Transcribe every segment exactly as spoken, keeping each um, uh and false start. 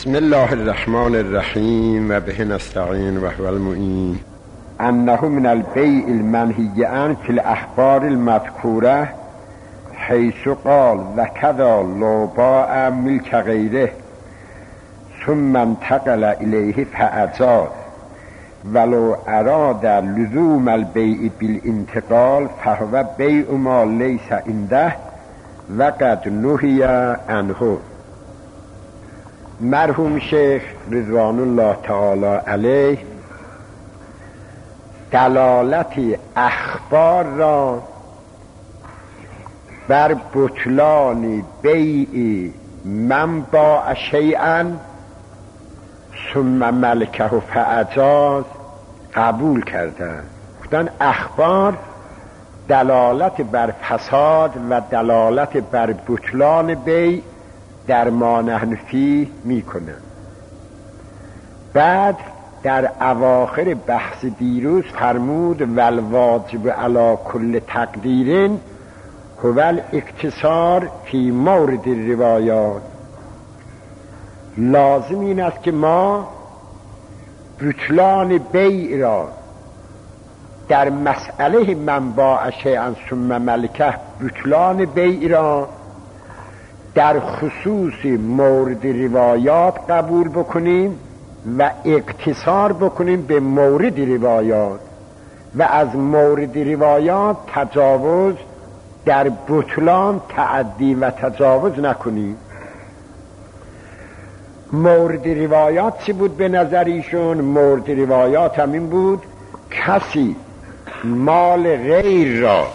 بسم الله الرحمن الرحیم و به نستعین و هو المعین. انه من البیع المنهی عنه فی الاخبار المذکوره حیث قال و کذا لو باع ملک غیره ثم انتقل الیه فاجاز ولو اراد لزوم البیع بالانتقال فهو بیع ما لیس عنده و قد نهی عنه. مرحوم شیخ رضوان الله تعالی علیه دلالت اخبار را بر بطلان بیع من باع شیئا ثم ملکه فاجاز قبول کردند. گفتن اخبار دلالت بر فساد و دلالت بر بطلان بیع در ما نحن فیه میکنن. بعد در اواخر بحث دیروز فرمود والواجب علی کل تقدیر هو الاقتصار فی مورد الروایات. لازم این است که ما بطلان بیع را در مسئله من باع شیئا ثم ملکه بطلان بیع را در خصوص مورد روایات قبول بکنیم و اقتصار بکنیم به مورد روایات و از مورد روایات تجاوز در بطلان تعدی و تجاوز نکنیم. مورد روایات چی بود به نظر ایشون؟ مورد روایات همین بود کسی مال غیر را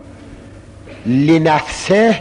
لنفسه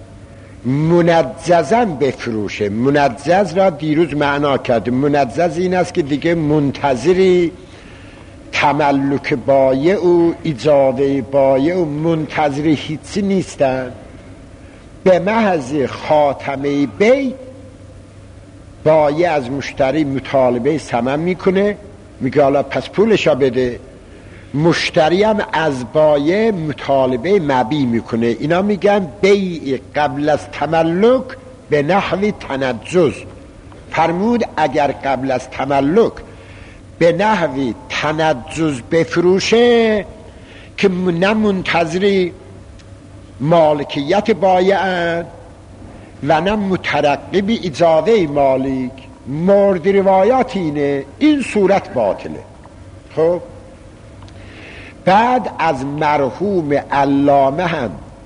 منجزاً بفروشه. منجز را دیروز معنا کرد. منجز این است که دیگه منتظری تملک بایع و اجازه بایع و منتظری هیچی نیستن. به محض خاتمه بیع بایع از مشتری مطالبه ثمن میکنه، میگه حالا پس پولشا بده. مشتری هم از بایع مطالبه مبیع میکنه. اینا میگن بیع قبل از تملک به نحو تنجز. فرمود اگر قبل از تملک به نحو تنجز بفروشه که نه منتظری مالکیت بایع و نه مترقب اجازه مالک، مورد روایات اینه، این صورت باطله. خب بعد از مرحوم علامه هم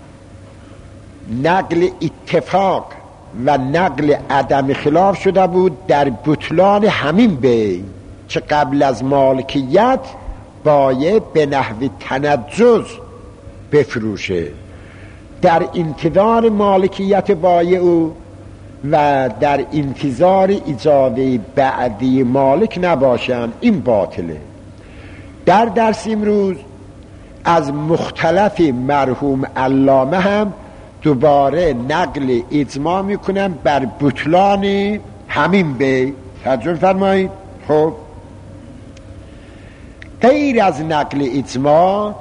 نقل اتفاق و نقل عدم خلاف شده بود در بطلان همین بیع که قبل از مالکیت بایع به نحو تنجز بفروشه، در انتظار مالکیت بایع و در انتظار اجازه بعدی مالک نباشن. این باطله. در درس امروز از مختلف مرحوم علامه هم دوباره نقل اجماع میکنم بر بطلان همین بیع. توجه فرمایید. خب غیر از نقل اجماع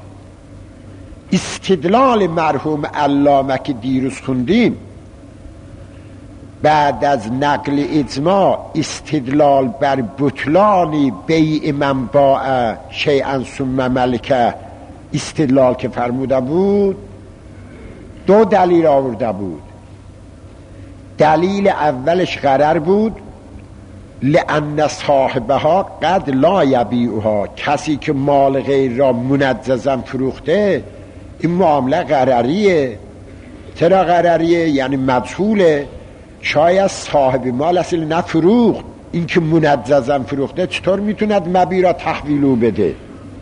استدلال مرحوم علامه که دیروز خوندیم، بعد از نقل اجماع استدلال بر بطلان بیع من باع شیئا ثم ملکه استدلال که فرموده بود دو دلیل آورده بود. دلیل اولش غرر بود، لأن صاحبها قد لا یبیعها. کسی که مال غیر را منجزاً فروخته این معامله غرریه. چرا غرریه؟ یعنی مجهوله. شاید صاحب مال اصل نفروخت، این که منجزاً فروخته چطور میتوند مبیع را تحویلو بده؟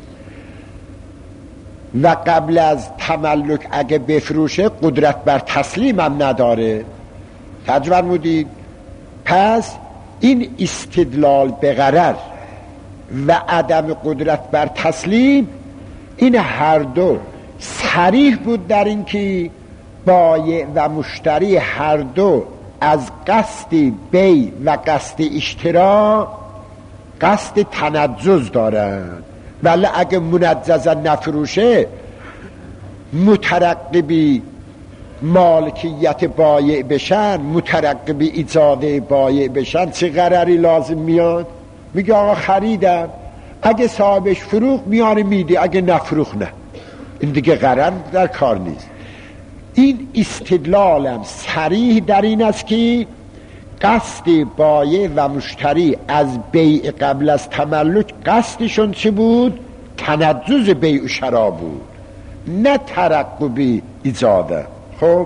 و قبل از تملک اگه بفروشه قدرت بر تسلیم هم نداره. توجه فرمودید؟ پس این استدلال به غرر و عدم قدرت بر تسلیم این هر دو صریح بود در این که بایع و مشتری هر دو از قصد بیع و قصد اشترا قصد تنجز دارند. ولی اگه منجزاً نفروشه مترقبی مالکیت بایع بشن، مترقب ایجاد بایع بشن، چه قراری لازم میاد؟ میگه آقا خریدم، اگه صاحبش فروخت میاره میده، اگه نفروخت نه. این دیگه قرار در کار نیست. این استدلالم صریح در این است که قصد بایع و مشتری از بیع قبل از تملک قصدشون چه بود؟ تنجز بیع و شرا بود، نه ترقب ایجاده. خب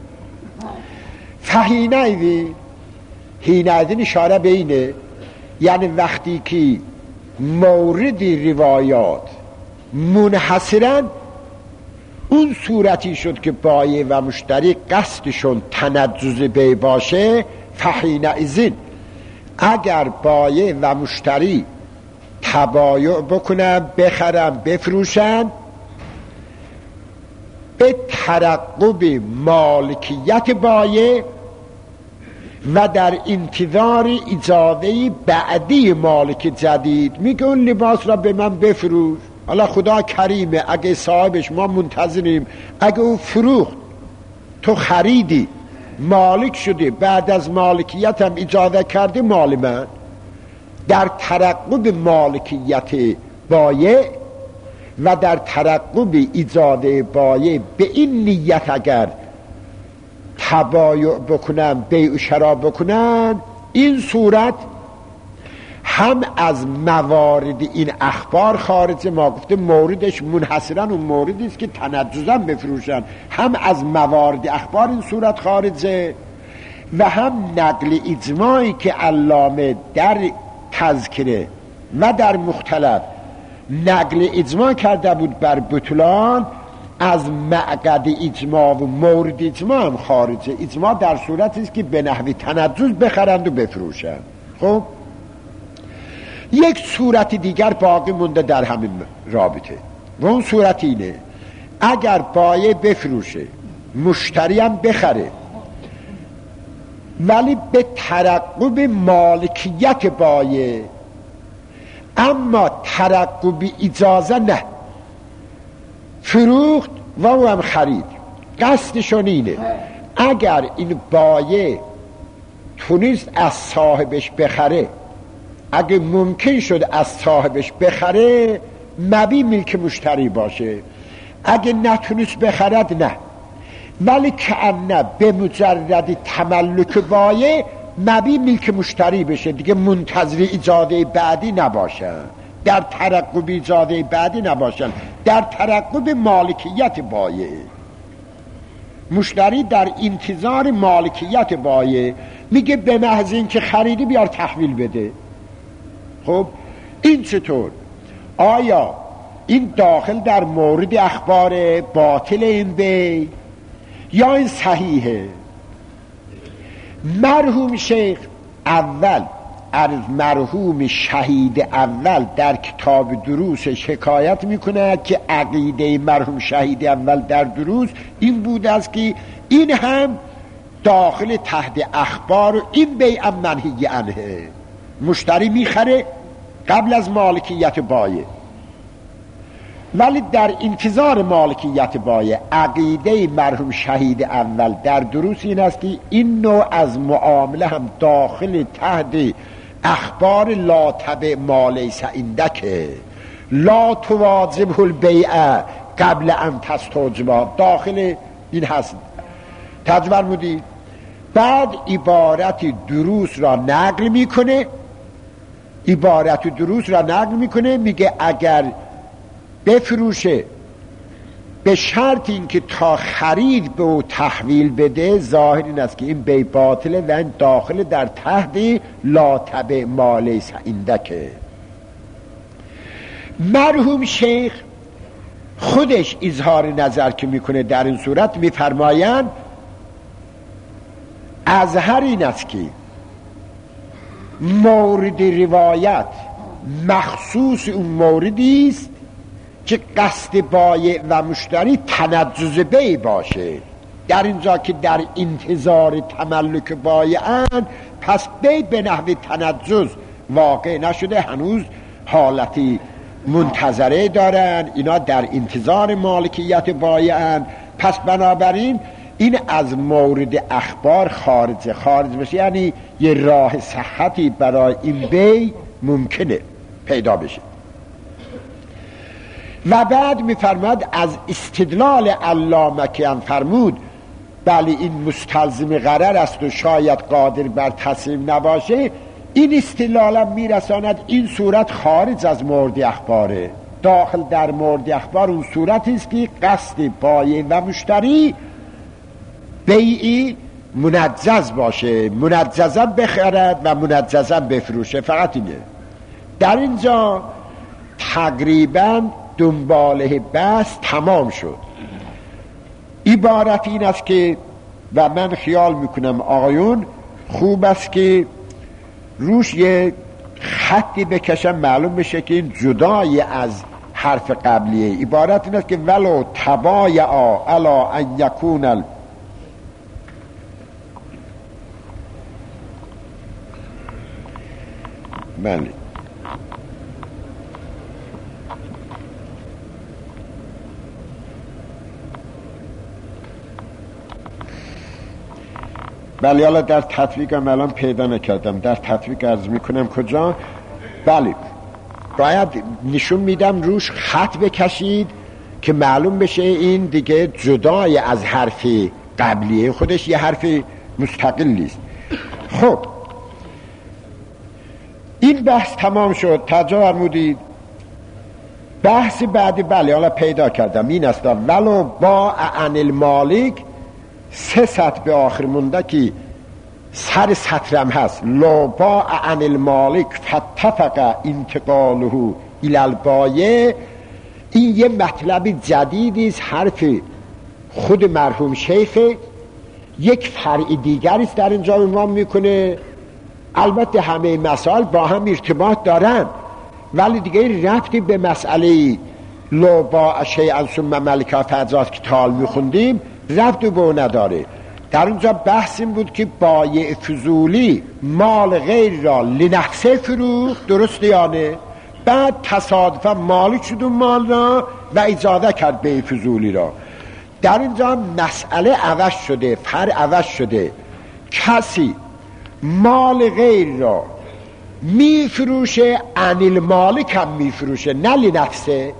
فهینه هینه اشاره بینه، یعنی وقتی که مورد روایات منحصرن، اون صورتی شد که بایع و مشتری قصدشون تنجز بیع باشه، فحین ازین اگر بایع و مشتری تبایع بکنن، بخرن بفروشن به ترقب مالکیت بایع و در انتظار ایجاده بعدی مالک جدید، میگه اون لباس را به من بفروش، حالا خدا کریمه اگه صاحبش ما منتظریم، اگه اون فروخت تو خریدی مالک شده، بعد از مالکیت هم ایجاده کرده مال من، در ترقب مالکیت بایع و در ترقب ایجاده بایع به این نیت اگر تبایع بکنن، بیع و شرا بکنن، این صورت هم از موارد این اخبار خارجه، ما گفته موردش منحصرا اون موردی است که تنجزا بفروشن، هم از موارد اخبار این صورت خارجه و هم نقل اجماعی که علامه در تذکره و در مختلف نقل اجماع کرده بود بر بطلان، از معقد اجماع و مورد اجماع هم خارجه. اجماع در صورتی است که به نحوی تنجز بخرند و بفروشند. خب یک صورت دیگر باقی مونده در همین رابطه و اون صورت اینه: اگر بایع بفروشه، مشتری هم بخره، ولی به ترقب مالکیت بایع، اما ترقب اجازه نه، فروخت و او هم خرید، قصدشون اینه اگر این بایع تونست از صاحبش بخره، اگه ممکن شد از صاحبش بخره، مبی ملک مشتری باشه، اگه نتونست بخرد نه، ولی که نه به مجرد تملک بایع مبی ملک مشتری بشه، دیگه منتظر ایجاده بعدی نباشن، در ترقب ایجاده بعدی نباشن، در ترقب مالکیت بایع. مشتری در انتظار مالکیت بایع، میگه به محض این که خریدی بیار تحویل بده. خب این چطور؟ آیا این داخل در مورد اخبار باطل این بیع یا این صحیحه؟ مرحوم شیخ اول از مرحوم شهید اول در کتاب دروسش حکایت میکنه که عقیده مرحوم شهید اول در دروس این بود است که این هم داخل تحت اخبار و این بیع هم منهی عنه، مشتری میخره قبل از مالکیت بایع، ولی در انتظار مالکیت بایع. عقیده مرحوم شهید اول در دروس این است که این نوع از معامله هم داخل تحت اخبار لا تبع ما لیس عندک، لا تواجبه البیع قبل ان تستوجبه، داخل این هست. تجبر بودید. بعد عبارت دروس را نقل میکنه، عبارت دروس را نقل میکنه، میگه اگر بفروشه به شرط اینکه تا خرید به او تحویل بده، ظاهر این است که این بیع باطله و این داخل در تحت لا تبع ما لیس عندک. مرحوم شیخ خودش اظهار نظر که میکنه در این صورت، میفرمایند اظهر این است که مورد روایت مخصوص اون موردی است که قصد بایع و مشتری تنجز بیع باشه. در اینجا که در انتظار تملک بایعن، پس بیع به نحو تنجز واقع نشده، هنوز حالتی منتظره دارن، اینا در انتظار مالکیت بایعن. پس بنابراین این از مورد اخبار خارج خارج بشه، یعنی یه راه صحتی برای این بی ممکنه پیدا بشه. و بعد میفرماد از استدلال علامه که هم فرمود بله این مستلزم غرر است و شاید قادر بر تسلیم نباشه، این استدلال میرساند این صورت خارج از مورد اخباره، داخل در مورد اخبار اون صورتی است که قصد بایع و مشتری بیعی منجز باشه، منجزا بخرد و منجزا بفروشه، فقط اینه. در اینجا تقریبا دنباله بحث تمام شد. عبارت این است که و من خیال میکنم آقایون خوب است که روش یه خطی بکشم معلوم بشه که این جدای از حرف قبلیه. عبارت این است که ولو تبایعا علی ان یکون ال... بله بله حالا در تطبیقم الان پیدا نکردم، در تطبیق عرض میکنم کجا. بله باید نشون میدم روش خط بکشید که معلوم بشه این دیگه جدای از حرف قبلیه، خودش یه حرف مستقلی است. خب این بحث تمام شد. توجه فرمودید بحث بعدی بله حالا پیدا کردم این است ولو با عن المالک سه سطر به آخر مونده که سر سطرم هست لو با عن المالک فتفق انتقاله الى البایع. این یه مطلب جدیدی است، حرف خود مرحوم شیخ یک فرع دیگری است در اینجا عنوان میکنه. البته همه مسائل با هم ارتباط دارن ولی دیگه ربطی به مسئله لو با شیئا ثم ملکا فجاز که تال میخوندیم ربطی به اون نداره. در اونجا بحث این بود که بایع فضولی مال غیر را لنفسه فروخت، درسته یا نه؟ بعد تصادفا مالک شد اون مال را و اجازه کرد بیع فضولی را. در اینجا مسئله عوض شده، فرع عوض شده. کسی مال غیر را میفروشه عن المالک هم میفروشه نه لنفسه.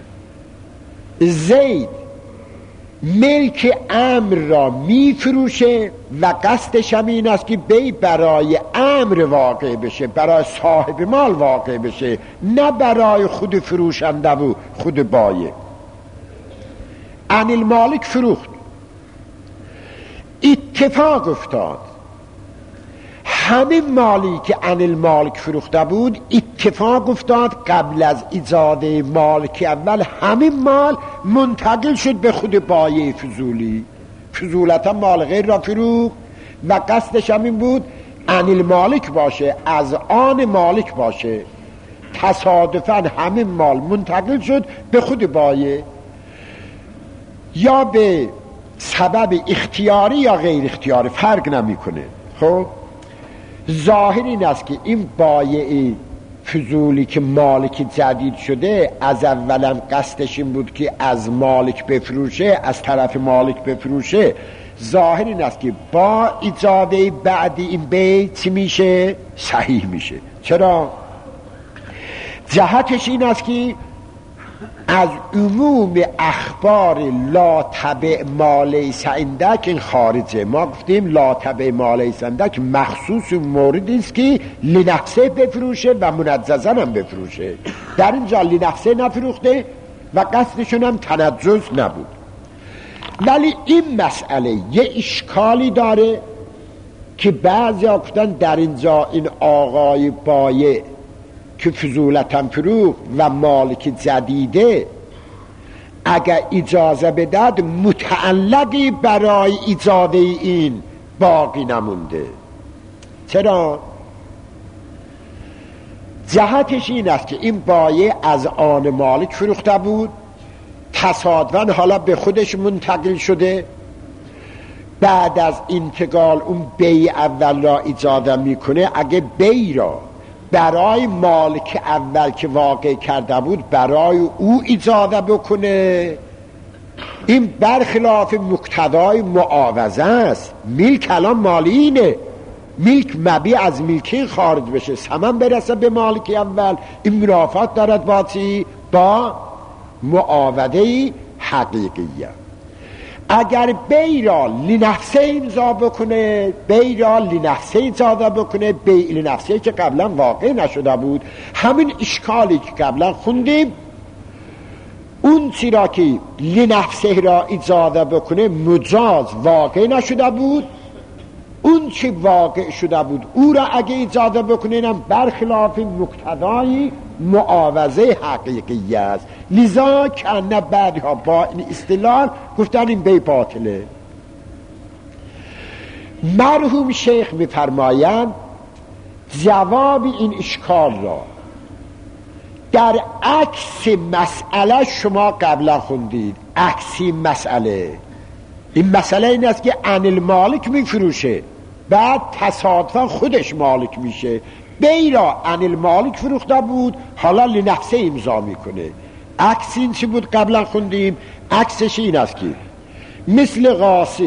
زید ملک امر را میفروشه و قصدش هم این است که بی برای امر واقع بشه، برای صاحب مال واقع بشه، نه برای خود فروشنده و خود بایع. عن المالک فروخت، اتفاق افتاد همین مالی که عن المالک فروخته بود اتفاق افتاد قبل از ایجاد مالک اول همین مال منتقل شد به خود بایع فضولی. فضولتا مال غیر را فروخت و قصدش همین بود عن المالک باشه، از آن مالک باشه. تصادفاً همین مال منتقل شد به خود بایع، یا به سبب اختیاری یا غیر اختیاری فرق نمیکنه. خب ظاهر این است که این بایع فضولی که مالک جدید شده از اولا قصدش این بود که از مالک بفروشه، از طرف مالک بفروشه. ظاهر این است که با اجازه بعدی این بیع چی میشه؟ صحیح میشه. چرا؟ جهتش این است که از عموم اخبار لا تبع ما لیس عندک این خارجه. ما گفتیم لا تبع ما لیس عندک مخصوص موردی است که لنفسه بفروشه و منجزا هم بفروشه. در اینجا لنفسه نفروخته و قصدشون هم تنجز نبود. ولی این مسئله یه اشکالی داره که بعضی گفتن در اینجا این آقای بایع که فضولتاً فروخت و مالک جدیده اگر اجازه بداد متعلقی برای ایجاد این باقی نمونده. چرا؟ جهتش این است که این بایع از آن مالک فروخته بود، تصادفاً حالا به خودش منتقل شده، بعد از انتقال اون بیع اول را اجازه میکنه. اگه بیع را برای مالک اول که واقع کرده بود برای او اجازه بکنه این برخلاف مقتضای معاوضه است. میلک الان مالی اینه، میلک مبی از میلکی خارج بشه، ثمن برسه به مالکی اول. این منافات دارد با چی؟ با معاوضه حقیقیه. اگر بی را لنفسه امضا بکنه، بی را لنفسه امضا بکنه، بی لنفسه که قبلا واقع نشده بود، همین اشکالی که قبلا خوندیم، اون چی را که لنفسه را اجازه بکنه مجاز واقع نشده بود، اون چی واقع شده بود او را اگه اجازه بکنه اینم برخلاف مقتضای معاوضه حقیقی است. لذا که نه بعدها با این استدلال گفتن این بی باطله. مرحوم شیخ می‌فرمایند جواب این اشکال را در عکس مسئله شما قبلا خوندید. عکسی مسئله، این مسئله این است که عن المالک میفروشه، بعد تصادفا خودش مالک میشه. بی را عن المالک فروخته بود، حالا لنفسه امضا میکنه. عکس این چی بود قبلا خوندیم؟ عکسش این است که مثل غاصب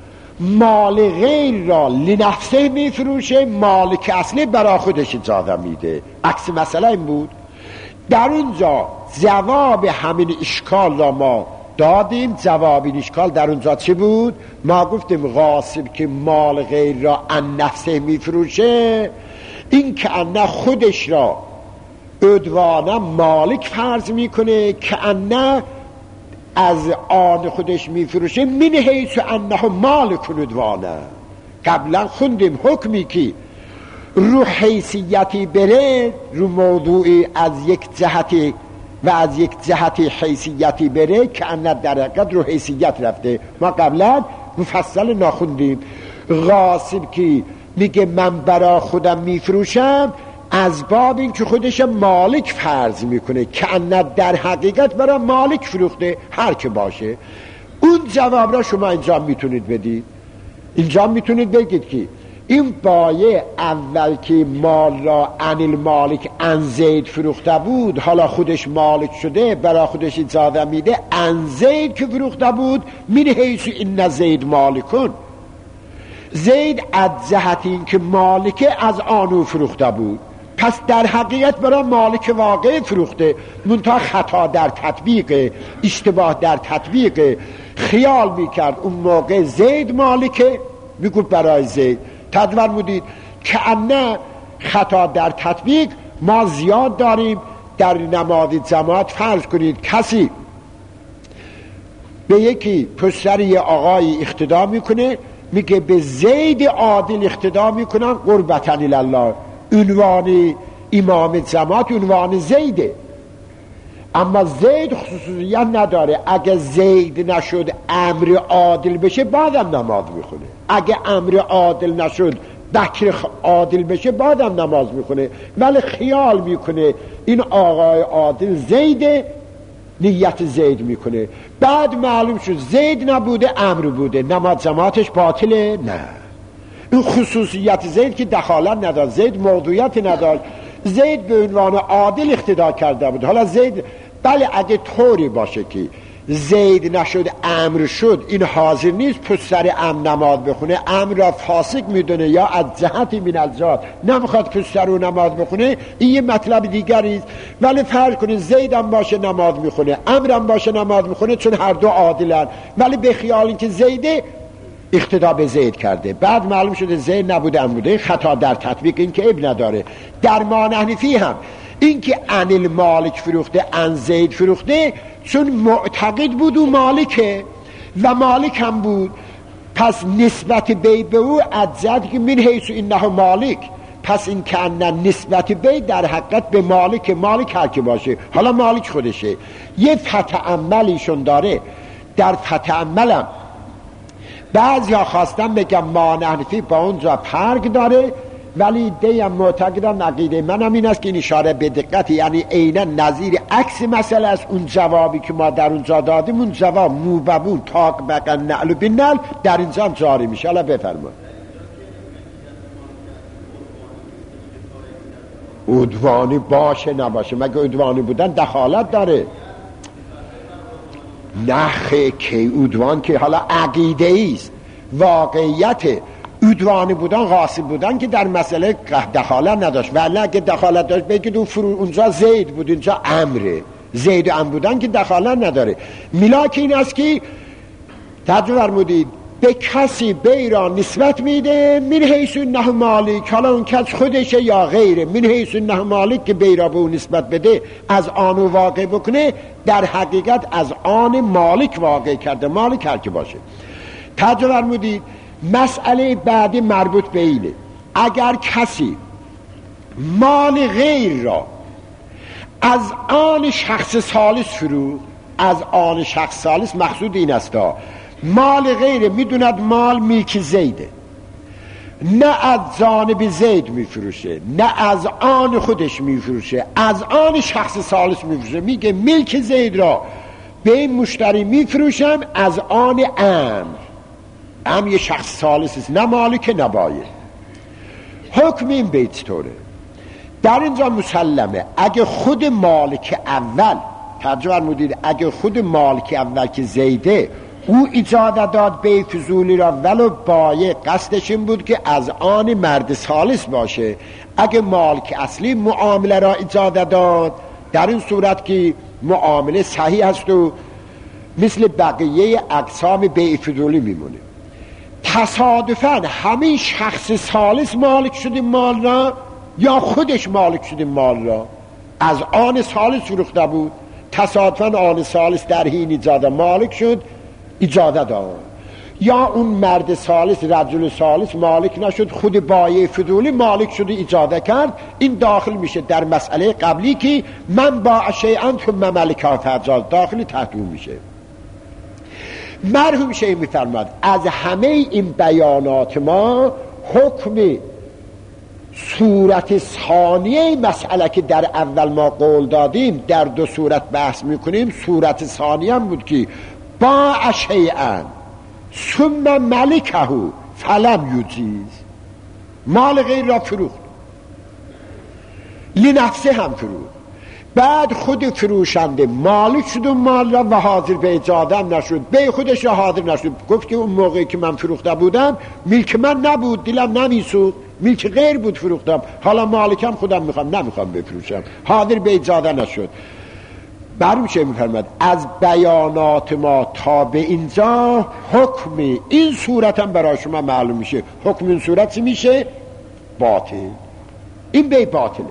مال غیر را لنفسه میفروشه، مالک اصلی برای خودش اجازه میده. عکس مسئله این بود. در اونجا جواب همین اشکال را ما دادیم. جواب این اشکال در اونجا چی بود؟ ما گفتیم غاصب که مال غیر را ان نفسه میفروشه، این که ان خودش را عدوانا مالک فرض میکنه، که ان از آن خودش میفروشه من حیث انه مالک عدوانا. قبلا خوندیم حکمی که رو حیثیتی بره، رو موضوعی از یک جهتی و از یک جهتی حیثیتی بره، که ان در حقیقت رو حیثیت رفته. ما قبلا مفصل ناخوندیم. غاصب که میگه من برا خودم میفروشم، از باب این که خودش مالک فرض میکنه، که ان در حقیقت برا مالک فروخته، هر که باشه. اون جواب را شما اینجا میتونید بدید. اینجا میتونید بگید که این بایه اول که مال را عن المالک عن زید فروخته بود، حالا خودش مالک شده، برای خودش اجازه میده عن زید که فروخته بود، من حیث این زید مالکون. زید از جهت این که مالک از آنو فروخته بود، پس در حقیقت برای مالک واقع فروخته، منتها خطا در تطبیق، اشتباه در تطبیق. خیال میکرد اون موقع زید مالکه، میگو برای زید تدور بودید، که نه خطا در تطبیق. ما زیاد داریم در نماز جماعت. فرض کنید کسی به یکی پسر یه آقای اقتدا میکنه، میگه به زید عادل اقتدا میکنن قربتاً الله. عنوان امام جماعت عنوان زیده، اما زید خصوصیت نداره. اگه زید نشد امر عادل بشه بعدم نماز میخونه، اگه امر عادل نشد بکر عادل بشه بعدم نماز میخونه. ولی خیال میکنه این آقای عادل زیده، نیت زید میکنه، بعد معلوم شد زید نبوده امر بوده، نماز جماعتش باطله. نه، این خصوصیت زید که دخالت نداشت، زید موضوعیت نداشت، زید به عنوان عادل اقتدا کرده بود. حالا زید بله اگه طوری باشه که زید نشد امر شد، این حاضر نیست پسر امر نماز بخونه، امر را فاسق میدونه یا از جهتی من الجهات نمیخواد پسر رو نماز بخونه، این یه مطلب دیگریست. ولی فرض کنید زید هم باشه نماز میخونه، امر هم باشه نماز میخونه، چون هر دو عادلن، ولی به خیال این که زیده اقتدا به زید کرده، بعد معلوم شده زید نبوده امر بوده. خطا در تطبیق این که اب نداره. در ما حنفی هم این که عن المالک فروخته عن زید فروخته، چون معتقد بود او مالکه و مالک هم بود، پس نسبت بی به او ادزد که من حیث اینه مالک، پس این که ان نسبت بی در حقیقت به مالک، مالک هر که باشه، حالا مالک خودشه. یه فتح عملیشون داره. در فتح عملم بعضی ها خواستم بگم ما حنفی با اونجا فرق داره، ولی دیم معتقدم عقیده منم این است که این اشاره به دقت، یعنی عیناً نظیر عکس مسئله است. اون جوابی که ما در اونجا دادیم، اون جواب موببون تاق بقن نعل و بینل در اینجا هم جاری میشه. حالا بفرمایید. عدوانی باشه نباشه، مگه عدوانی بودن دخالت داره؟ نخه که ادوان که حالا عقیده ایست، واقعیت ادوانی بودن غاصب بودن که در مسئله دخالت نداشت، ولی اگه دخالت داشت بگید اون فرو اونجا زید بود اینجا امره، زید و ام بودن که دخالت نداره. ملاک این است که ترجمه فرمودید به کسی بی را نسبت میده من حیث نه مالک، حالا اون کس خودشه یا غیره، من حیث نه مالک که بی را به اون نسبت بده از آن واقع بکنه، در حقیقت از آن مالک واقع کرده، مالک هر که باشه. ترجمه فرمودید مسئله بعدی مربوط به اینه، اگر کسی مال غیر را از آن شخص ثالث فرو، از آن شخص ثالث مقصود این است مال غیر میدوند مال ملک زیده، نه از جانب زید میفروشه نه از آن خودش میفروشه، از آن شخص ثالث میفروشه، میگه ملک زید را به این مشتری میفروشم از آن امر، هم یه شخص ثالث است، نه مالک نه باید. حکم این بیت طوره در اینجا مسلمه اگه خود مالک اول، ترجمه فرمودید اگه خود مالک اول که زیده او اجازه داد به فضولی را ولو بایه قصدش این بود که از آن مرد ثالث باشه، اگه مالک اصلی معامله را اجازه داد در این صورت که معامله صحیح است و مثل بقیه اقسام بیع فضولی میمونه. تصادفاً همین شخص ثالث مالک شده مال را یا خودش مالک شده مال را، از آن ثالث فروخته بود، تصادفاً آن ثالث در حین اجازه مالک شد، اجازه داد، یا اون مرد ثالث رجل ثالث مالک نشد، خود بایع فضولی مالک شده اجازه کرد. این داخل میشه در مسئله قبلی که من با شیئا ثم ملکا فجاز، داخل تحت اون میشه. مرحوم شیخ میفرماد از همه این بیانات ما حکم صورت ثانیه مسئله که در اول ما قول دادیم در دو صورت بحث میکنیم، صورت ثانیه هم بود که با شیئا ثم ملکه فلم یجیز، مال غیر را فروخت، لنفسه هم فروخت، بعد خود فروشنده مالک شد و مال را و حاضر به اجازه هم نشد، به خودش را حاضر نشد، گفت که اون موقعی که من فروخته بودم ملک من نبود، دلم نمیسود، ملک غیر بود فروختم، حالا مالکم خودم میخوام نمیخوام بفروشم، حاضر به اجازه نشد. برای چه میفرماد از بیانات ما تا به اینجا حکم این صورت هم برای شما معلوم میشه، حکم این صورت میشه باطل، این بی باطله.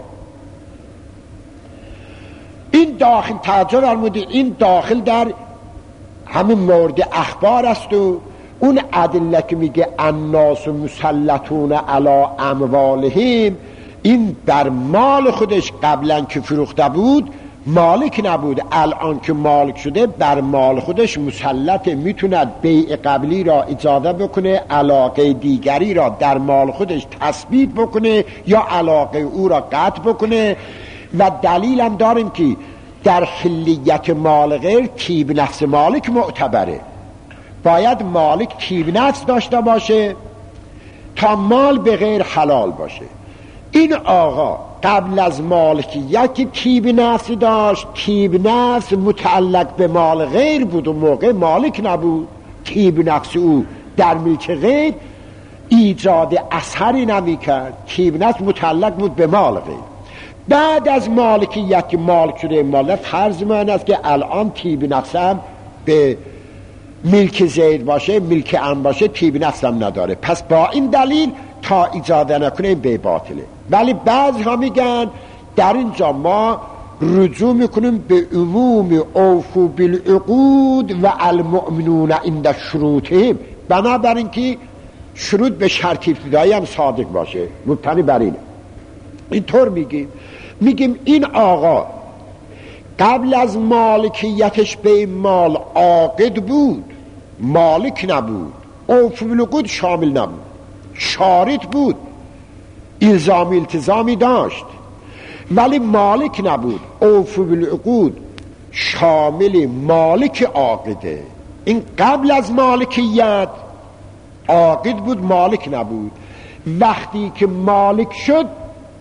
این داخل ترجمه فرمودید این داخل در همین مورد اخبار است و اون ادله که میگه الناس مسلطون علی اموالهم، این در مال خودش قبلا که فروخته بود مالک نبود، الان که مالک شده بر مال خودش مسلطه، میتوند بیع قبلی را اجازه بکنه، علاقه دیگری را در مال خودش تثبیت بکنه یا علاقه او را قطع بکنه. و دلیل هم داریم که در حلیت مال غیر طیب نفس مالک معتبره، باید مالک طیب نفس داشته باشه تا مال به غیر حلال باشه. این آقا قبل از مالکیت که طیب نفس داشت، طیب نفس متعلق به مال غیر بود و موقع مالک نبود، طیب نفس او در ملک غیر ایجاد اثری نمی کرد، طیب نفس متعلق بود به مال غیر. بعد از مالکیت که مالک شده مال فرض من است که الان طیب نفسم به ملک زید باشه، ملک ام باشه، طیب نفسم نداره، پس با این دلیل تا اجازه نکنه به باطله. ولی بعضی ها میگن در اینجا ما رجوع میکنیم به عموم اوفو بالعقود و المؤمنون عند شروطهم، بنابراین که شروط به شرط ابتدایی هم صادق باشه، مبتنی بر اینه. اینطور میگیم میگیم این آقا قبل از مالکیتش به مال عاقد بود، مالک نبود، اوفو بالعقود شامل نبود، شارط بود، الزامی التزامی داشت ولی مالک نبود، اوفو بالعقود شامل مالک عاقده. این قبل از مالکیت عاقد بود، مالک نبود، وقتی که مالک شد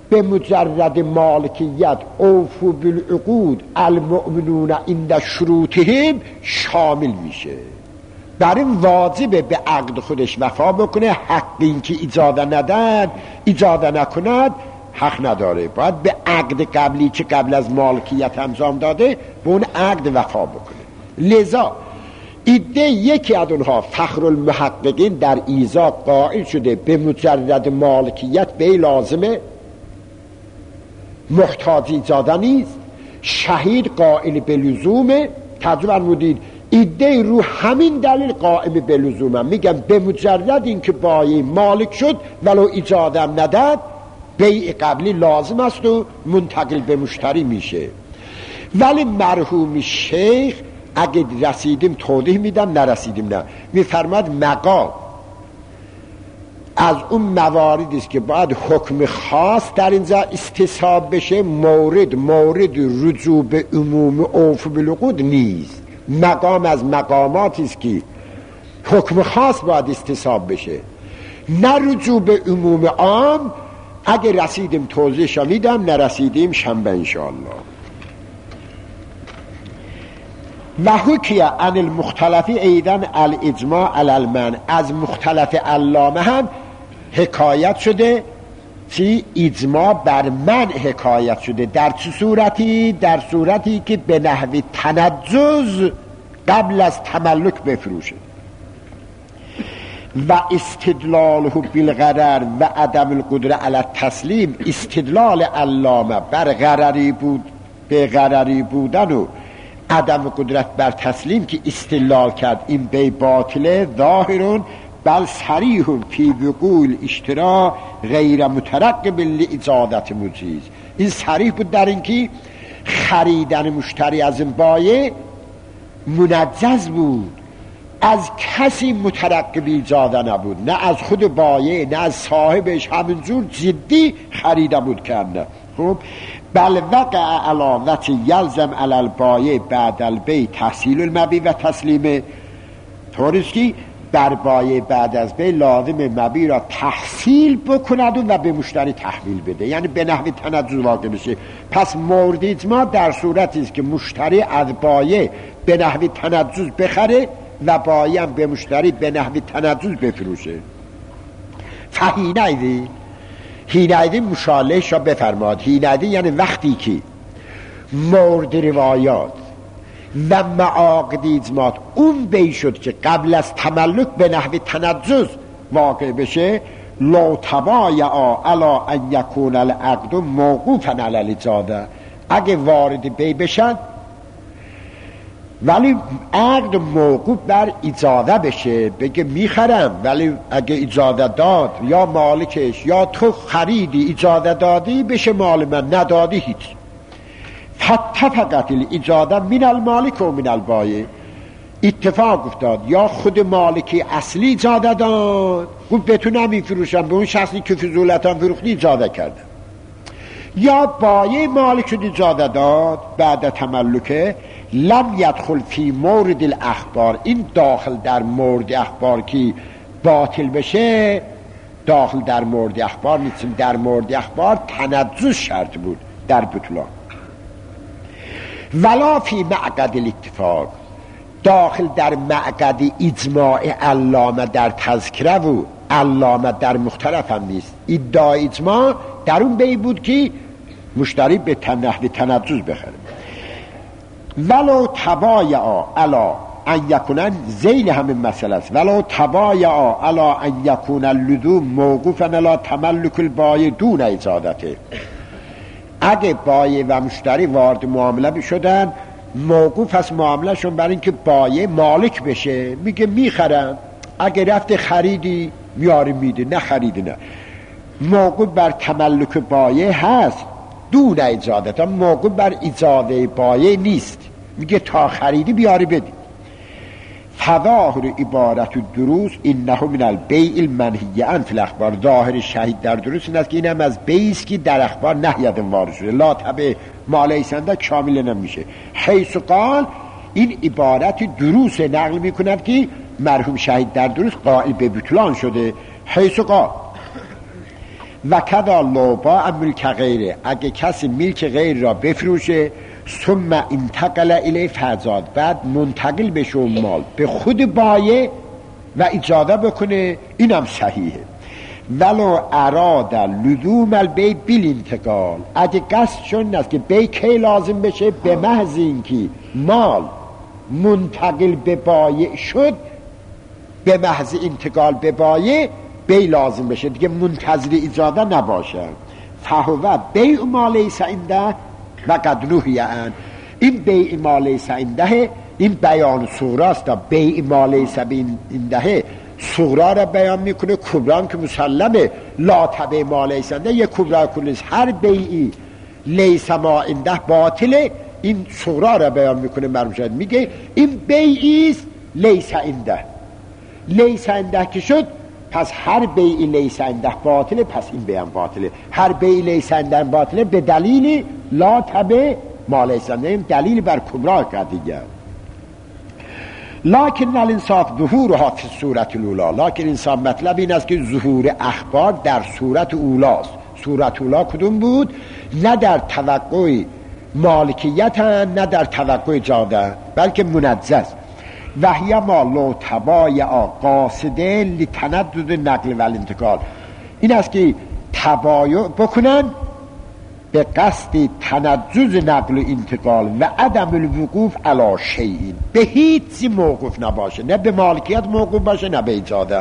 به مجرد مالکیت اوفو بالعقود المؤمنون عند شروطهم شامل میشه. برای واجبه به عقد خودش وفا بکنه، حق این که اجازه نداد اجازه نکند حق نداره، باید به عقد قبلی که قبل از مالکیت انجام داده به اون عقد وفا بکنه. لذا ایده یکی از اونها فخر المحققین در ایذا قائل شده به مجرد مالکیت به لازمه محتاج اجازه نیست، شهید قائل به لزومه. ترجمه فرمودید ایده رو همین دلیل قائم به لزومه، میگم به مجرد اینکه بایع مالک شد ولو اجازه هم نداد بیع قبلی لازم است و منتقل به مشتری میشه. ولی مرحوم شیخ اگه رسیدیم توضیح میدم، نرسیدیم نه، میفرماد مقام از اون مواردی است که باید حکم خاص در اینجا استصحاب بشه، مورد مورد رجوع به عموم اوف بالعقود نیست. مقام از مقاماتی است که حکم خاص باید استصحاب بشه، نه رجوع به عموم عام. اگه رسیدیم توضیحش میدم، نرسیدیم شنبه انشاءالله. و حکیه عن المختلفی ایدن الاجماع علی المنع، از مختلف علامه هم حکایت شده چی؟ اجماع بر منع حکایت شده. در چه صورتی؟ در صورتی که به نحو تنجز قبل از تملک بفروشه. و استدلاله بالغرر و عدم القدره علی التسلیم، استدلال علامه بر غرری بود به غرری بودن و عدم قدرت بر تسلیم که استدلال کرد این بی باطله، ظاهرون بل صریح فی وقوع اشترا غیر مترقب لاجازت مجیز. این صریح بود در اینکه خریدن مشتری از این بایع منجز بود، از کسی مترقب اجازه نبود، نه از خود بایع نه از صاحبش، همینجور جدی خریده بود کنه. خب بل وقع علاوت یلزم علی البایع بعد البیع تحصیل المبیع و تسلیمه، طوریست که بر بایع بعد از بیع لازم مبیع را تحصیل بکند و به مشتری تحویل بده، یعنی به نحو تنجز واقع بشه. پس مورد اجماع در صورتی است که مشتری از بایع به نحو تنجز بخره و بایع هم به مشتری به نحو تنجز بفروشه. فهینیدی هینیدی مشالهش را بفرماد. هینیدی یعنی وقتی که مورد روایات و معاقد اجماع اون بی شد که قبل از تملک به نحو تنجز واقع بشه، لو تبایعا علی ان یکون العقد موقوفا علی الاجازه، اگه وارد بی بشن ولی عقد موقوف بر اجازه بشه، بگه میخرم ولی اگه اجازه داد یا مالکش یا تو خریدی اجازه دادی بشه مال من، ندادی هیچ. فتفقت الاجازه من المالک و من البایع، اتفاق افتاد یا خود مالکی اصلی اجازه داد گفت بتونم این فروشم، به اون شخصی که فضولتان فروختی اجازه کردم، یا بایع مالک شد اجازه داد بعد تملکه، لم یدخل فی مورد الاخبار، این داخل در مورد اخبار که باطل بشه داخل در مورد اخبار نیست. در مورد اخبار تنجز شرط بود در بطلان. ولا فی معقد الاتفاق، داخل در معقد اجماع علامه در تذکره و علامه در مختلف هم نیست. ادعای اجماع در اون بی بود که مشتری به نحو تنجز بخره. ولو تبایعا علا ان یکونن زیل همین مسئله است، ولو تبایعا علا ان یکون اللزوم موقوفا علی تملک البایع دون اجازته، اگه بایع و مشتری وارد معامله شدن موقوف از معامله شون برای اینکه بایع مالک بشه، میگه میخرم، اگه رفت خریدی میاری میده، نه خریدی نه، موقوف بر تملک بایع هست دون اجازت، موقوف بر اجازه بایع نیست، میگه تا خریدی بیاری بدی. فظاهر عبارت دروس انه من البیع المنهی عن فی الاخبار، ظاهر شهید در دروس این است که اینم از بیعی است که در اخبار نهی از وارد شده، لا تبع ما لیسنده کامل نمیشه. حیث قال، این عبارت دروس نقل میکند که مرحوم شهید در دروس قائل به بطلان شده. حیث قال و کدا لوبا ملک غیره، اگه کسی ملک غیر را بفروشه ثم انتقل الی فزاد، بعد منتقل بشه اون مال به خود بایع و اجازه بکنه، اینم صحیحه. ولو اراد لزوم البیع بالانتقال، اگه قصدشون است که بیع کی لازم بشه، به محض اینکه مال منتقل به بایع شد، به محض انتقال به بایع بیع لازم بشه دیگه، منتظر اجازه نباشه. فهو بیع ما لیس عنده و قد نهی عنه، این بیع ما لیس عنده این بیان صغراست. بیع ما لیس عنده صغرا را بیان میکنه، کبرا که مسلمه لا تبع ما لیس عنده، یک کبرا کلیست، هر بیعی لیس ما عنده باطله، این صغرا را بیان میکنه. مرموشد میگه این بیعیست لیس عنده، لیس عنده که شد پس هر بیعی لیس عنده باطله، پس این بیعم باطله. هر بیعی لیس عنده باطله به دلیل لا تبع ما لیس عنده، این دلیل بر کبرا کرد دیگه. لکن الانصاف ظهورها فی صورت الاولا، لکن انسان مطلب این است که ظهور اخبار در صورت اولاست. صورت اولا کدوم بود؟ نه در توقع مالکیت نه در توقع جاده، بلکه منجز. وحی ما لو تبایع قاصده لتندد نقل و الانتقال، این است که تبایع بکنن به قصد تنجز نقل و انتقال و عدم الوقوف علی شیء، به هیچ موقوف نباشه، نه به مالکیت موقوف باشه نه به ایجاده.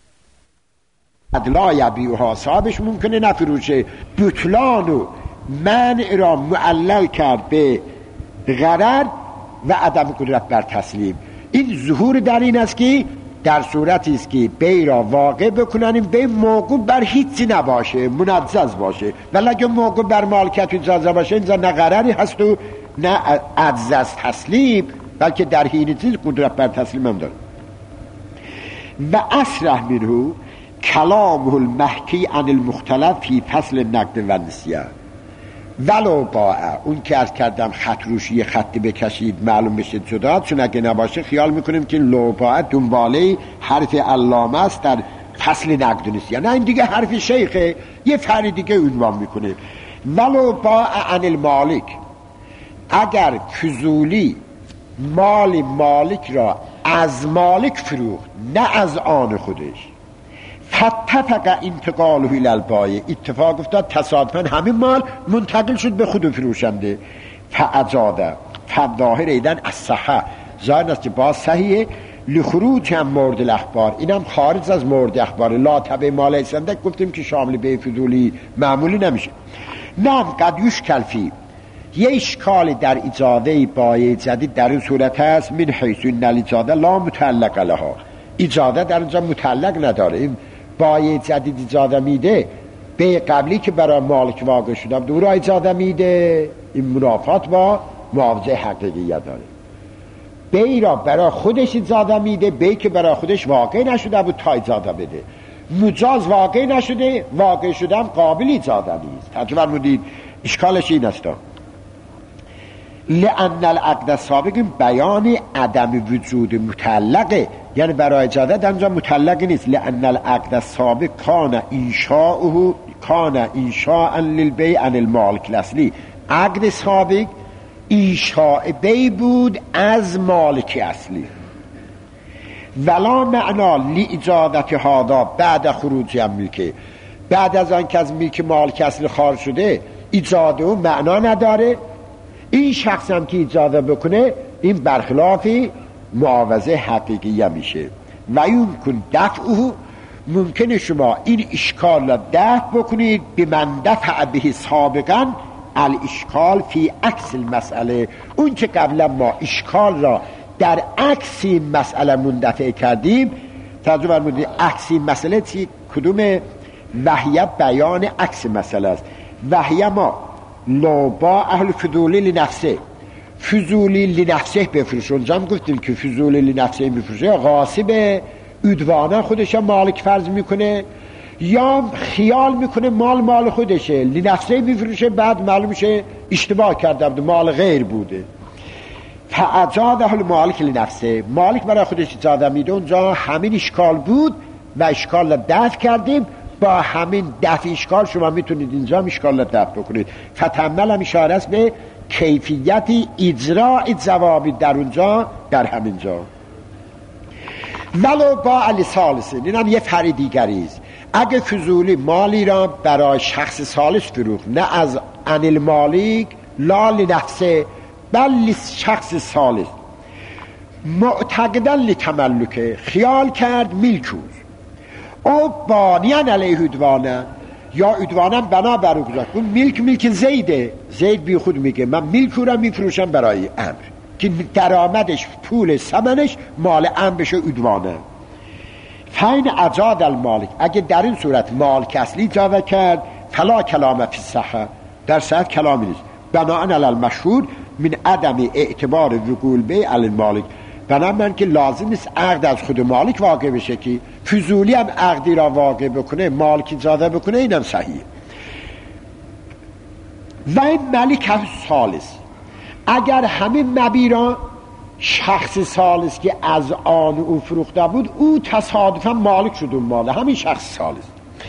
لا یبیعها، صاحبش ممکنه نفروشه. بطلان و منع را معلل کرد به غرر و عدم قدرت بر تسلیم. این ظهور در این است که در صورتی است که بیع را واقع بکنن، این بیع موقوف بر هیچی نباشه، منجز باشه. ولی اگه موقوف بر مالکیت و اجازه باشه، اینجا نه غرری هست و نه عجز از تسلیم، بلکه در حین چیز قدرت بر تسلیم هم داره. و اسرح منه کلامه المحکی عن المختلف فی فصل نقد و نسیه. ولو باع، اون که عرض کردم خط روشی خطی بکشید معلوم بشه جدا، چون اگه نباشه خیال میکنیم که لو باع دنباله حرف علامه است در فصل نقد و نسیه. نه، این دیگه حرف شیخه، یه فرد دیگه عنوان میکنه. ولو باع عن المالک، اگر فضولی مال مالک را از مالک فروخت نه از آن خودش، فتفق انتقاله الی البایع، اتفاق افتاد تصادفاً همین مال منتقل شد به خود فروشنده، فاجاده فظاهر ایدن الصحه، ظاهر است که باز صحیحه. لخروج هم مورد الاخبار، اینم خارج از مورد اخبار. لا تبع ما لیس عنده گفتیم که شامل به فضولی معمولی نمیشه. نه قد یشکل فی، یه اشکال در اجازه بایع جدید در این صورت هست، من حیث ان الاجازه لا متعلق لها، اجازه در اونجا متعلق نداره. این بایع جدید اجازه میده، به قبلی که برای مالک واقع شده دور اجازه میده، این منافات با معاوضه حقیقیت داره. بیع را برای خودش اجازه میده، بیع که برای خودش واقع نشده بود تا اجازه بده. مجاز واقع نشده، واقع شدن قابل اجازه نیست. تجربه مدید اشکالش این است لأن العقد السابق بیان عدم وجود متعلقه، یعنی برای اجازه در اونجا متعلق نیست. لأن العقد السابق کان انشاؤه کان انشاء للبیع عن المالک الاصلی، عقد سابق انشاء بیع بود از مالک اصلی. ولا معنا لاجازت هذا بعد خروج ملک، بعد از آن که از ملک مالک اصلی خارج شده اجازه و معنا نداره. این شخص هم که اجازه بکنه این برخلاف معاوضه حقیقیه میشه. و یمکن دفعه، ممکنه شما این اشکال را دفع بکنید به من دفع به سابقا الاشکال فی عکس المسئله، اون که قبلا ما اشکال را در عکس مسئله مندفع کردیم. توجه فرمودید عکس مسئله چی؟ کدوم؟ وحیه بیان عکس مسئله است. وحیه ما لوبا اهل فضولی لنفسه، فضولی لنفسه بفروشه. اونجا هم گفتیم که فضولی لنفسه میفروشه، غاصب عدوانه خودش مالک فرض میکنه یا خیال میکنه مال مال خودشه، لنفسه میفروشه، بعد معلوم میشه اشتباه کرده مال غیر بوده. فاجاد اهل مالک لنفسه، مالک برای خودش اجازه میده، اونجا همین اشکال بود و اشکال را دفع کردیم. با همین دفع اشکال شما میتونید اینجا اشکال را دفع بکنید. فتعمل هم اشاره است به کیفیت اجراء ضوابط در اونجا، در همینجا. ولو با علی ثالثین، این هم یه فرق دیگری است. اگه فضولی مالی را برای شخص ثالث فروخت، نه از عن المالک لا لنفسه بل شخص ثالث، معتقدن لتملکه، خیال کرد میلکوز، او بانیان علیه عدوانه، یا عدوانم بنا بر او گذاشت، اون میلک میلک زیده، زید بی خود میگه من میلک رو میفروشم برای امر که درآمدش پول ثمنش مال امر بشه عدوانه. فین اجاد المالک، اگه در این صورت مالک اصلی جاوه کرد، فلا کلام فی الصحه، در صحت کلامی نیست. بناءً علی المشهور من عدم اعتبار وقوع بیع علی المالک، بنابراین که لازم نیست عقد از خود مالک واقع بشه، که فضولی هم عقدی را واقع بکنه، مالک اجازه بکنه، اینم صحیحه. و این ملک ثالث، اگر همین مبیرا شخص ثالث که از آن او فروخته بود، او تصادفا مالک شد اون مال، همین شخص ثالث،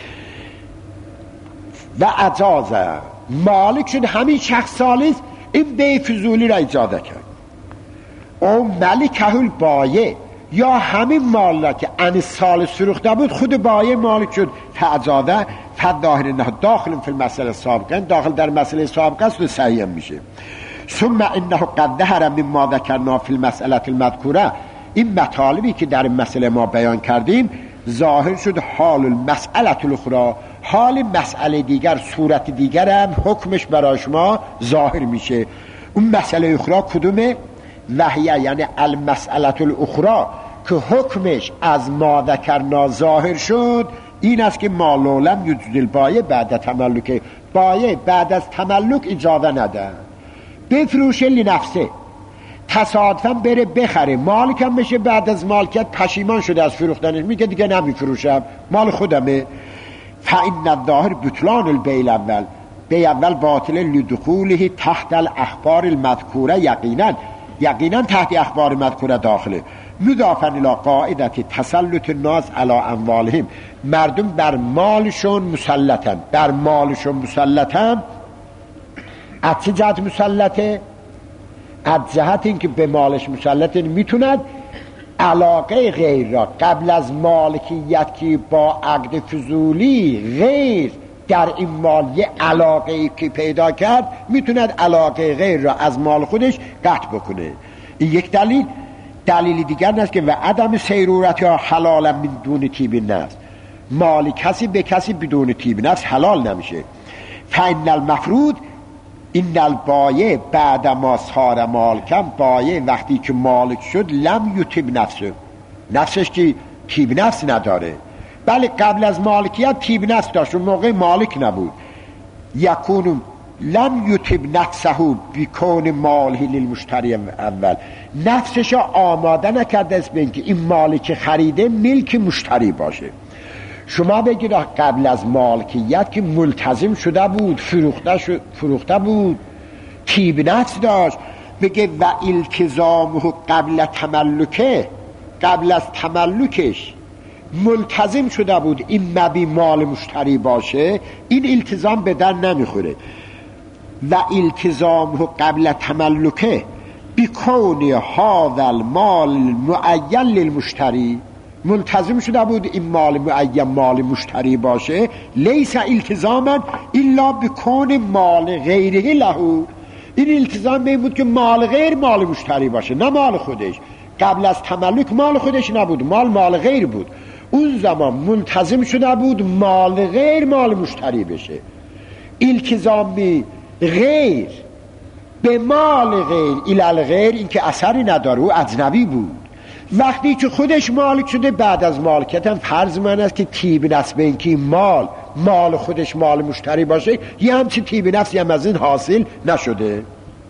و اجازه مالک شد همین شخص ثالث، این بیع فضولی را اجازه کرد. او ملکه البایع، یا همین مال که ان ثالث فروخته بود خود بایع مالک شد، فاجازه فظاهر انه داخل فی المسئله سابقا، داخل در مسئله سابقه است و صحیح میشه. ثم انه قد ظهر مما ذکرنا فی المسئله المذکوره، این مطالبی که در مسئله ما بیان کردیم ظاهر شد حال المسئله الاخرى، حال مسئله دیگر، صورت دیگر هم حکمش برای شما ظاهر میشه. اون مسئله اخرى کدومه؟ وحیه، یعنی المسئله الاخرى که حکمش از ما ذکرنا ظاهر شد، این است که ما لولم یجوز البایع بعد تملک، بایع بعد از تملک اجازه نده بفروشه لنفسه، تصادفاً بره بخره، مالک هم بشه، بعد از مالکیت پشیمان شده از فروختنش، میگه دیگه نمیفروشم مال خودمه. فإن الظاهر بطلان البیع الاول، بیع اول باطل لدخوله تحت الاخبار المذکوره، یقینا یقینا تحت اخبار مذکوره داخله. مضافاً الی قاعدت تسلط الناس علی اموالهم، مردم بر مالشون مسلطن، بر مالشون مسلطن. از چه جهت مسلطه؟ از جهت این که به مالش مسلطه، میتوند علاقه غیر را قبل از مالکیت که با عقد فضولی غیر در این مال یه علاقه که پیدا کرد، میتوند علاقه غیر را از مال خودش قطع بکنه. این یک دلیل. دلیل دیگر است که و عدم سیرورت یا حلال من دون طیب نفس، مال کسی به کسی بدون طیب نفس حلال نمیشه. فإن المفروض این البایع بعد ما صار مالکم، بایع وقتی که مالک شد لم یطیب نفسه، نفسش که طیب نفس نداره، بله قبل از مالکیت طیب نفس داشت، اون موقع مالک نبود. یکون لم یطیب نفسه بکون ماله للمشتری اول، نفسش آماده نکرده است به اینکه این مالی که خریده ملک مشتری باشه. شما بگید قبل از مالکیت که ملتزم شده بود، فروخته شد، فروخته بود، طیب نفس داشت، بگه و التزامه قبل تملکه، قبل از تملکش ملتزم شده بود این مبی مال مشتری باشه، این التزام به در نمیخوره. و التزامه قبل تملکه بکون هذا المال معین للمشتری، ملتزم شده بود این مال معین مال مشتری باشه، لیس التزاما الا بکون مال غیره له، این التزام این بود که مال غیر مال مشتری باشه، نه مال خودش. قبل از تملک مال خودش نبود، مال مال غیر بود، اون زمان ملتزم شده بود مال غیر مال مشتری بشه. التزامی غیر به مال غیر الال غیر، این که اثری نداره، او اجنبی بود. وقتی که خودش مالک شده بعد از مالکیتم فرض من است که طیب نفس به این که مال مال خودش مال مشتری باشه، یه همچی طیب نفسی هم از این حاصل نشده.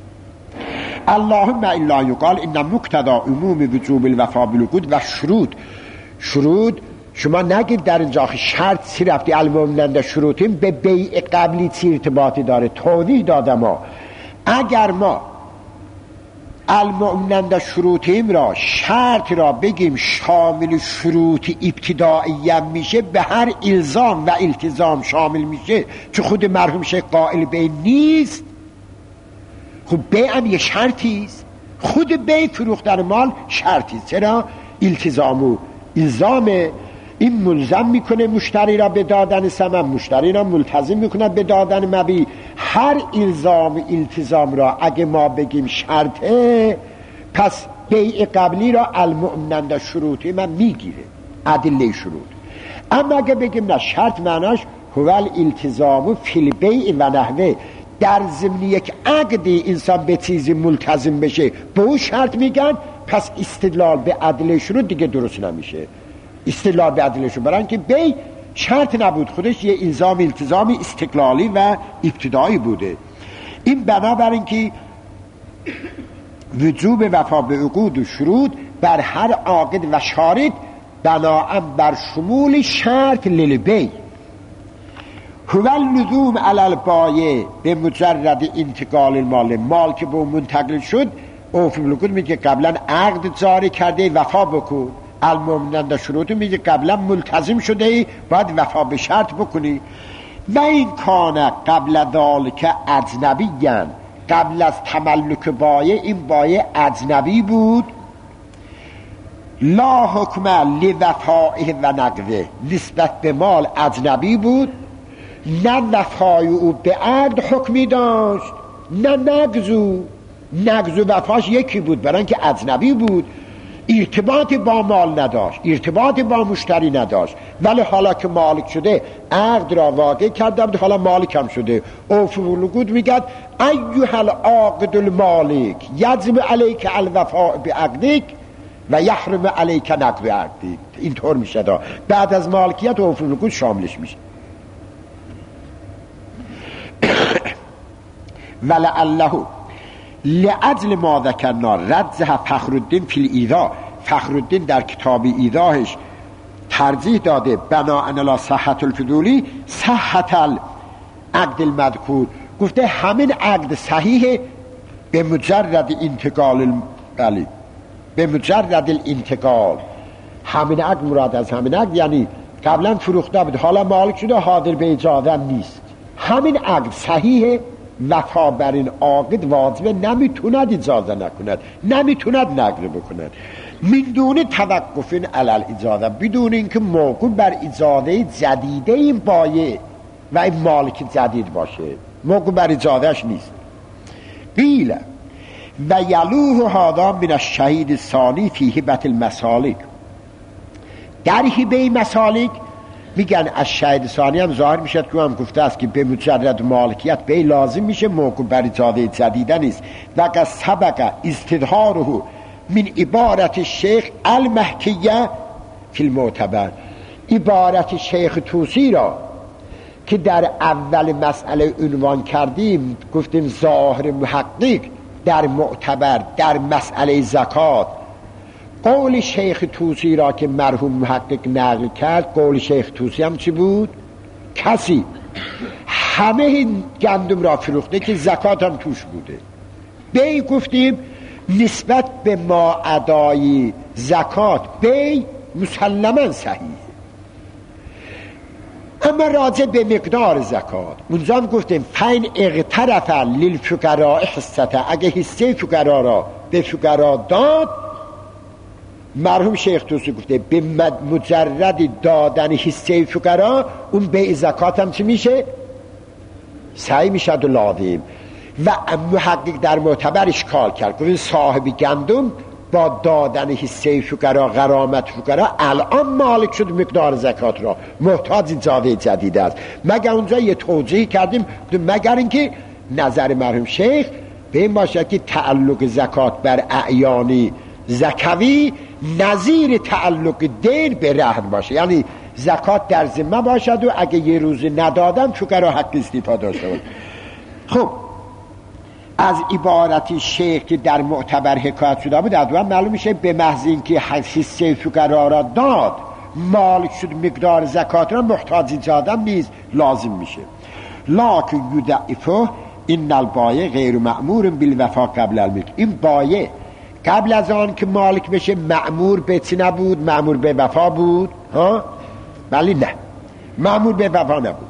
اللهم الا یقال ان مقتضا عموم وجوب الوفا بالعقود و شروط. شروط شما نگید در اینجا شرط چی رفتی علمومننده شروطیم به بیع قبلی چی ارتباطی داره. توضیح دادم ما اگر ما المؤمنند شروطیم را شرط را بگیم شامل شروط ابتدایی میشه، به هر الزام و التزام شامل میشه، چون خود مرحوم شیخ قائل به نیست. خب بیع هم یه شرطیست، خود بیع فروختن مال شرطیست. چرا؟ التزام و الزامه. این ملزم میکنه مشتری را به دادن ثمن، مشتری را ملتزم میکنه به دادن مبیع. هر الزام التزام را اگه ما بگیم شرطه، پس بیع قبلی را المؤمنند شروطی من میگیره، ادله شروط. اما اگه بگیم نه شرط معناش هو الالتزام فی البیع و نحوه، در ضمن یک عقدی انسان به چیزی ملتزم بشه به اون شرط میگن، پس استدلال به ادله شروط دیگه درست نمیشه. استدلال به ادله شروط برای اینکه بیع شرط نبود، خودش یه الزام التزامی استقلالی و ابتدایی بوده. این بنابراین که وجوب وفا به عقود و شروط بر هر عاقد و شارط بناءً بر شمول شرط للبیع. هو اللزوم علی البایع به مجرد انتقال المال، مال که به منتقل شد اوفی بالعقود میگه قبلا عقد جاری کرده وفا بکن. المؤمنند شروط میگه قبلا ملتزم شده باید وفا به شرط بکنی. و این کان قبل ذالک اجنبیاً، قبل از تملک بایع این بایع اجنبی بود. لا حکم لوفائه و نقضه، نسبت به مال اجنبی بود، نه وفای او به عقد حکمی داشت نه نقضو. نقض و وفاش یکی بود، برای اینکه اجنبی بود، ارتباط با مال نداشت، ارتباط با مشتری نداشت. ولی حالا که مالک شده عقد را واقع کرده بود، حالا مالک هم شده. اوفی بالعقود میگد ایها العاقد المالک یجب علیک الوفاء بعقدک و یحرم علیک نقض عقدک. اینطور میشه دا. بعد از مالکیت اوفی بالعقود شاملش میشه. ولعله لعجل ما ذکرنا رجح فخرالدین فی الایضاح، فخرالدین در کتاب ایضاحش ترجیح داده بناء علی صحت الفضولی صحت العقد المذکور، گفته همین عقد صحیح به مجرد انتقال بله به مجرد الانتقال. همین عقد مراد از همین عقد یعنی قبلا فروخته بود حالا مالک شده حاضر به اجازه نیست. همین عقد صحیح، وفا بر این عاقد واجبه، نمیتوند اجازه نکند، نمیتوند نقض بکند. من دون توقف علی الاجازه، بدون اینکه موقوف بر اجازه جدیده این بایع و این مالک جدید باشه، موقوف بر اجازهش نیست. قیل و یلوه هذا من الشهید الثانی فی هبة المسالک، در هبه مسالک میگن از شهید ثانی هم ظاهر میشد که هم گفته است که به مجرد مالکیت به لازم میشه، موقع بر اجازه جدیده نیست. و قد سبق استظهاره من عبارت شیخ المحکیه فی المعتبر، عبارت شیخ طوسی را که در اول مسئله عنوان کردیم، گفتیم ظاهر محقق در معتبر در مسئله زکات، قول شیخ طوسی را که مرحوم محقق نقل کرد، قول شیخ طوسی هم چی بود؟ کسی همه این گندم را فروخته که زکات هم توش بوده. بی گفتیم نسبت به ما ادای زکات بی مسلما صحیح، اما راجع به مقدار زکات اونجا هم گفتیم فین اغترف للفقراء حصته، اگه حصه فقرا را به فقرا داد، مرحوم شیخ طوسی گفته به مجرد دادن حصه فقرا اون بیع زکات هم چی میشه؟ صحیح میشه و لازم. و محقق در معتبر اشکال کرد، گفت صاحب گندم با دادن حصه فقرا غرامت فقرا الان مالک شد مقدار زکات را، محتاج اجازه جدید است. مگر اونجا یه توجیه کردیم مگر اینکه نظر مرحوم شیخ به این باشه که تعلق زکات بر اعیانی زکوی نظیر تعلق دین به رهن باشه، یعنی زکات در ذمه باشد و اگه یه روز ندادم فقرا حق استیفاده داشته باشه. خب از عبارت شیخ که در معتبر حکایت شده بود از اون معلوم میشه به محض اینکه حصه فقرا را داد مالک شد مقدار زکات را محتاج اجازه نیست، لازم میشه. لکن یضعفه ان البایع غیر مأمور بالوفا قبل الملک، این بایع قبل از آن که مالک بشه مأمور به چی نبود؟ مأمور به وفا بود ها؟ ولی نه، مأمور به وفا نبود.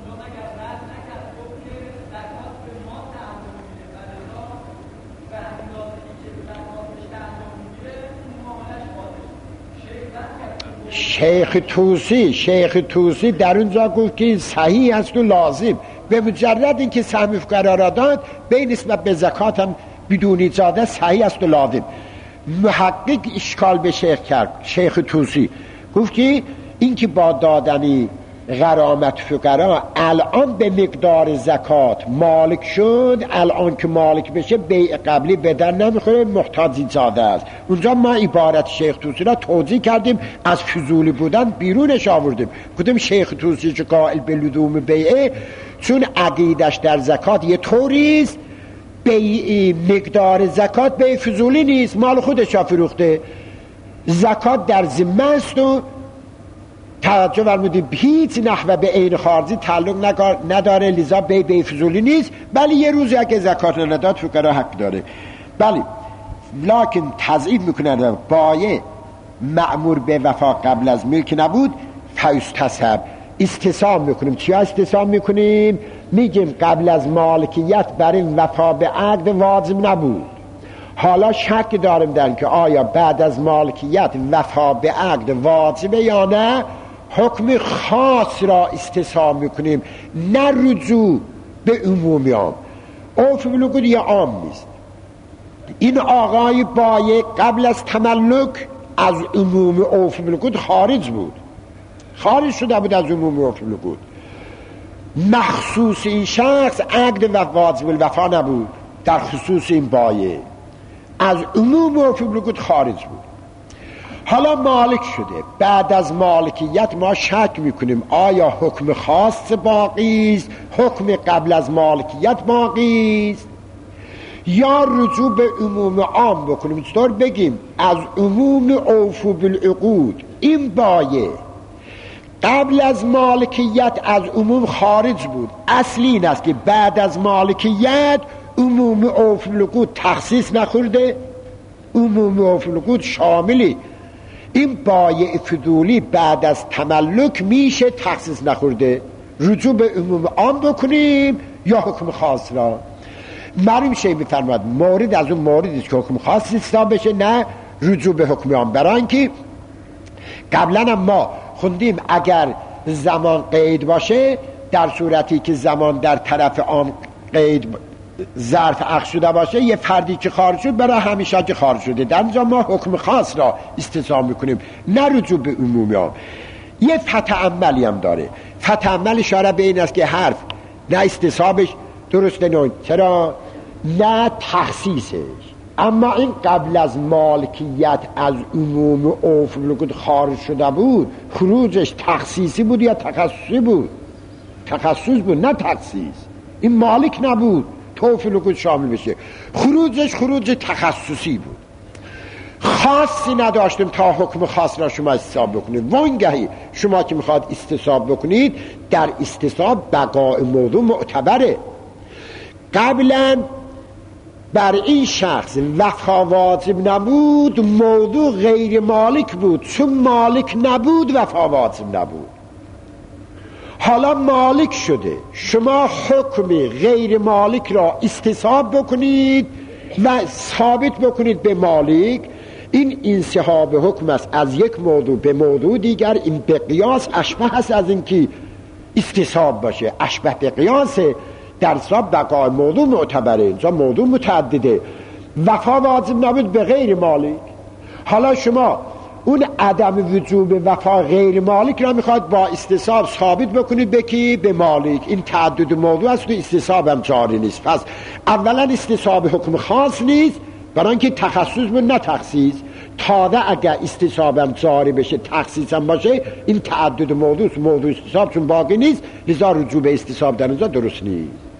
شیخ توسی شیخ توسی در اونجا گفت که صحیح است و لازم، به مجرد اینکه سهم فقرا را داد به نسبت به زکات هم بدون ایجاده صحیح است و لازم. محقق اشکال به شیخ کرد، شیخ توسی گفت که اینکه با دادنی غرامت فقرا الان به مقدار زکات مالک شد، الان که مالک بشه بیع قبلی بدن نمیخوره، محتاج ایجاده است. اونجا ما عبارت شیخ توسی را توضیح کردیم، از فضولی بودن بیرونش آوردیم، گفتیم شیخ توسی که قائل به لزوم بیعه چون عقیدش در زکات یه طوریست، بیع مقدار زکات بیع فضولی نیست، مال خودش را فروخته، زکات در ذمه است و توجه فرمودید هیچ نحوه به عین خارجی تعلق نداره، لذا بی بی فضولی نیست، ولی یه روزی اگه زکات نداد فقرا حق داره. بله لکن تضعیف میکنه بایع مأمور به وفا قبل از ملک نبود، فیستصحب استثاب میکنیم. چیا استثاب میکنیم؟ میگیم قبل از مالکیت برای وفا به عقد واجب نبود، حالا شک داریم در که آیا بعد از مالکیت وفا به عقد واجبه یا نه، حکم خاص را استصحاب میکنیم، نه رجوع به عمومی عام. عرف بالعقود یا عام نیست. این آقای بایع قبل از تملک از عموم عرف بالعقود خارج بود، خارج شده بود از عموم عرف بالعقود. مخصوص این شخص عقد و واجب الوفا نبود، در خصوص این بایع از عموم عرف بالعقود خارج بود. حالا مالک شده، بعد از مالکیت ما شک میکنیم آیا حکم خاص باقی است، حکم قبل از مالکیت باقی است، یا رجوع به عموم عام بکنیم. چطور بگیم از عموم عرف بالعقود این بایع قبل از مالکیت از عموم خارج بود، اصلی این است که بعد از مالکیت عموم عرف بالعقود تخصیص نخورده، عموم عرف بالعقود شاملی این بایع فضولی بعد از تملک میشه تخصیص نخورده، رجوع به عموم عام بکنیم یا حکم خاص را. مریم شیخ میفرماد مورد از اون موردی که حکم خاص حساب بشه، نه رجوع به حکم عام. برای اینکه قبلا هم ما خوندیم اگر زمان قید باشه، در صورتی که زمان در طرف عام قید ظرف عقد شده باشه، یه فردی که خارج شد برای همیشه که خارج شده، در اینجا ما حکم خاص را استثاب میکنیم، نه رجوع به عمومی ها. یه فتعملی هم داره، فتعمل اشاره به این است که حرف نه استصحابش درسته نه چرا نه تخصیصش، اما این قبل از مالکیت از عموم عرف بالعقود خارج شده بود، خروجش تخصیصی بود یا تخصصی بود؟ تخصص بود نه تخصیص، این مالک نبود توفیل العقود شامل بشه، خروجش خروج تخصصی بود، خاصی نداشتیم تا حکم خاص را شما استصحاب بکنید. وانگهی شما که میخواد استصحاب بکنید، در استصحاب بقاء موضوع معتبره. قبلا بر این شخص وفا واجب نبود، موضوع غیر مالک بود، چون مالک نبود وفا واجب نبود. حالا مالک شده، شما حکم غیر مالک را استصحاب بکنید و ثابت بکنید به مالک، این انسحاب حکم است از یک موضوع به موضوع دیگر. این به قیاس اشبه است از اینکه استصحاب باشه، اشبه به قیاس در صاحب بقای موضوع معتبره، اینجا موضوع متعدده، وفا واجب نبود به غیر مالک. حالا شما اون عدم وجوب وفا غیر مالک را میخواد با استصحاب ثابت بکنید به کی؟ به مالک. این تعدد موضوع است و استصحاب هم جاری نیست. پس اولا استصحاب حکم خاص نیست، برای اینکه تخصص بود نه تخصیص. تازه اگر استصحاب هم جاری بشه تخصیص هم باشه، این تعدد موضوع موضوع استصحاب چون باقی نیست، لذا رجوع به استصحاب در اینجا درست نیست.